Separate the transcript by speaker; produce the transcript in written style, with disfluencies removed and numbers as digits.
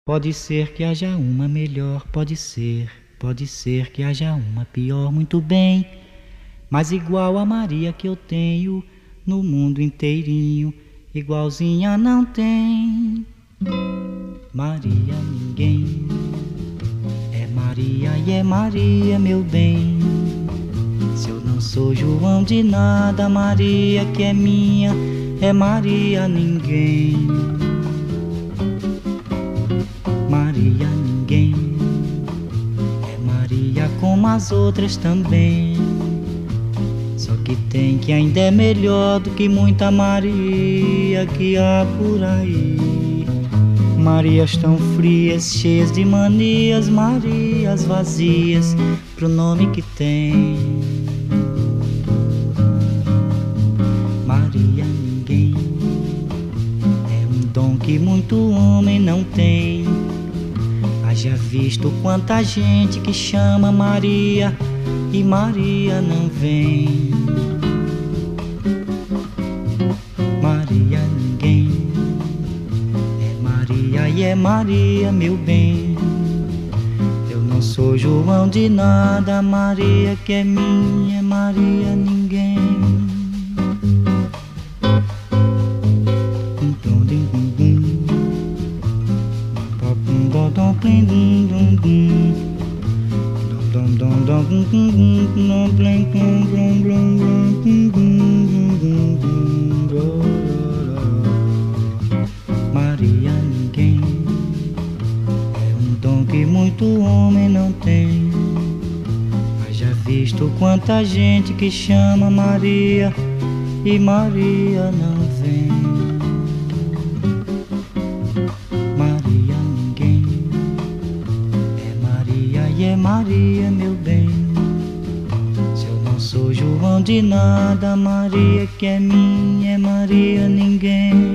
Speaker 1: Pode ser que haja uma melhor, pode ser que haja uma pior, muito bem. Mas igual a Maria que eu tenho, no mundo inteirinho, igualzinha não tem. Maria ninguém, é Maria e é Maria, meu bem. Se eu não sou João de nada, Maria que é minha, é Maria ninguém. Maria ninguém, é Maria como as outras também. Só que tem que ainda é melhor do que muita Maria que há por aí. Marias tão frias, cheias de manias, Marias vazias pro nome que tem. Maria ninguém, é um dom que muito homem não tem. Haja visto quanta gente que chama Maria e Maria não vem. Maria ninguém, é Maria e é Maria, meu bem. Eu não sou João de nada, Maria que é minha, é Maria ninguém. Maria ninguém, é um dom que muito homem não tem. Mas já visto quanta gente que chama Maria e Maria não vem. Maria ninguém, é Maria e é Maria, meu bem. Se eu não sou João de nada, Maria que é minha, é Maria ninguém.